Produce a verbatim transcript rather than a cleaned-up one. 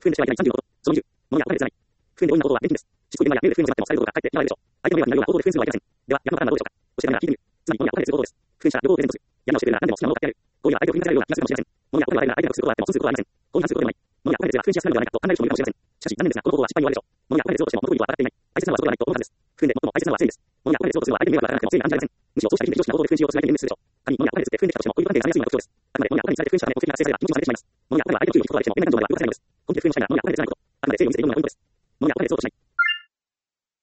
不運でしてはいけないさんじゅうのこと。そのにじゅう、物には憧れずない。不運で多いなことは現金です。執行猶予や名誉で不運でしまってもされることがかえってやられるでしょう。相手の名誉やないような行動で不運するのはやりません。では、逆のパターンはどうでしょうか。教えたいなら聞いてみる。つまり、物には憧れする行動です。不運したら旅行をプレゼントする。闇を教えているなら何でも好きなものを買ってやる。行為は相手を振り回されるような気がするかもしれません。物に憧れが相手が得することはあっても損することはありません。行為に反することではない。物に憧れですれば不運しやすくなるのではないかと考える人もいるかもしれません。しかし、残念ですが、この行動は失敗に終わるでしょう。物に憧れするとしても元には上がっていない。大切なのはそこではないと思うはずです。不運で最も大切なのは誠意です。物に憧れするとするのは相手に迷惑がかからなくても誠意に暗示されません。むしろそうしたら非常識な行動で不運しようとする相手に面するでしょう。仮に物に憧れするって不運できたとしても、恋人関係が冷めやすいのが特徴です。あくまで物に憧れにされて不運したため目的が達成されれば気持ちもされてしまいます。物に憧れは相手の給与を引くことができても、恋愛感情が悪く動かされないのです。根拠で不運したいなら物に憧れてないこと。あくまで誠意を見せているようなポイントです。